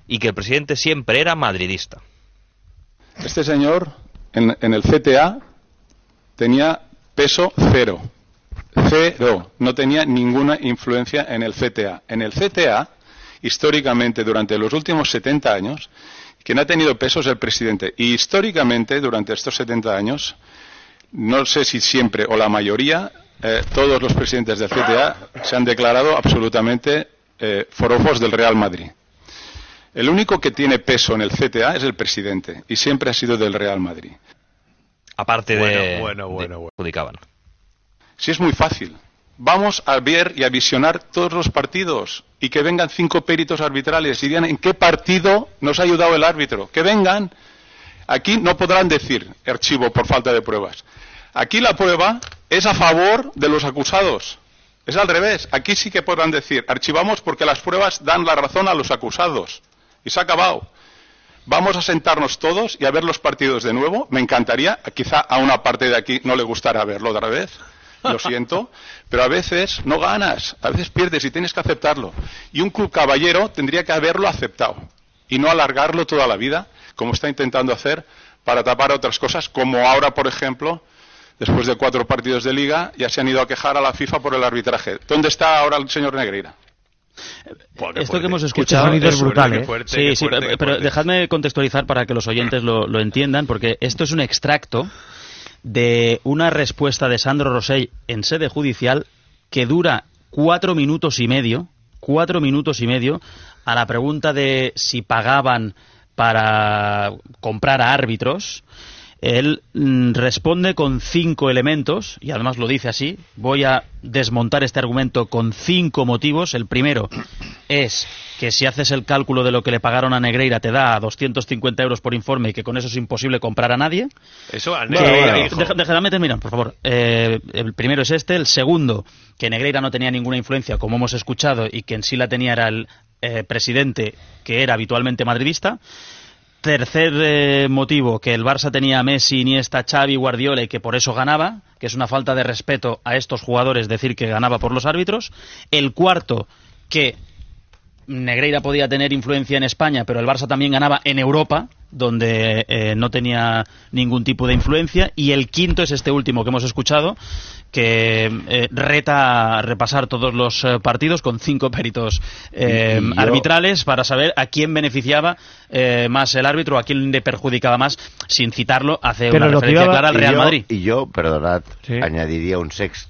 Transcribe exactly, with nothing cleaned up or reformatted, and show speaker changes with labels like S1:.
S1: y que el presidente siempre era madridista.
S2: Este señor en, en el C T A tenía peso cero. Cero. No tenía ninguna influencia en el C T A. En el C T A, históricamente, durante los últimos setenta años, quien ha tenido peso es el presidente. Y históricamente, durante estos setenta años, no sé si siempre o la mayoría, eh, todos los presidentes del C T A se han declarado absolutamente eh, forofos del Real Madrid. El único que tiene peso en el C T A es el presidente, y siempre ha sido del Real Madrid.
S1: Aparte de...
S3: Bueno, bueno, bueno, bueno.
S1: Adjudicaban.
S2: Sí, es muy fácil. Vamos a ver y a visionar todos los partidos y que vengan cinco peritos arbitrales y digan en qué partido nos ha ayudado el árbitro. Que vengan. Aquí no podrán decir archivo por falta de pruebas. Aquí la prueba es a favor de los acusados. Es al revés. Aquí sí que podrán decir archivamos porque las pruebas dan la razón a los acusados. Y se ha acabado. Vamos a sentarnos todos y a ver los partidos de nuevo. Me encantaría, quizá a una parte de aquí no le gustará verlo otra vez, lo siento, pero a veces no ganas, a veces pierdes y tienes que aceptarlo. Y un club caballero tendría que haberlo aceptado y no alargarlo toda la vida, como está intentando hacer para tapar otras cosas, como ahora, por ejemplo, después de cuatro partidos de Liga, ya se han ido a quejar a la FIFA por el arbitraje. ¿Dónde está ahora el señor Negreira?
S4: Bueno, esto que hemos escuchado
S3: es
S4: es
S3: brutal,
S4: ¿eh?
S3: ¿eh? Fuerte,
S4: sí, sí,
S3: fuerte,
S4: pero, pero dejadme contextualizar para que los oyentes lo, lo entiendan, porque esto es un extracto de una respuesta de Sandro Rosell en sede judicial que dura cuatro minutos y medio, cuatro minutos y medio, a la pregunta de si pagaban para comprar a árbitros. Él mm, responde con cinco elementos, y además lo dice así. Voy a desmontar este argumento con cinco motivos. El primero es que si haces el cálculo de lo que le pagaron a Negreira te da doscientos cincuenta euros por informe y que con eso es imposible comprar a nadie.
S3: Eso a
S4: Bueno,
S3: Negreira
S4: bueno,
S3: dijo.
S4: deja- déjame terminar, por favor. Eh, el primero es este. El segundo, que Negreira no tenía ninguna influencia, como hemos escuchado, y que en sí la tenía era el eh, presidente, que era habitualmente madridista. Tercer eh, motivo, que el Barça tenía a Messi, Iniesta, Xavi, Guardiola y que por eso ganaba, que es una falta de respeto a estos jugadores decir que ganaba por los árbitros. El cuarto, que Negreira podía tener influencia en España, pero el Barça también ganaba en Europa, donde eh, no tenía ningún tipo de influencia. Y el quinto es este último que hemos escuchado, que eh, reta a repasar todos los eh, partidos con cinco peritos eh,
S5: Y- y yo-
S4: arbitrales para saber a quién beneficiaba eh, más el árbitro o a quién le perjudicaba más, sin citarlo, hace
S5: Pero
S4: una
S5: lo que
S4: referencia
S5: iba-
S4: clara al
S5: y
S4: Real
S5: yo-
S4: Madrid.
S5: Y yo, perdonad,
S4: Sí.
S5: añadiría un sexto.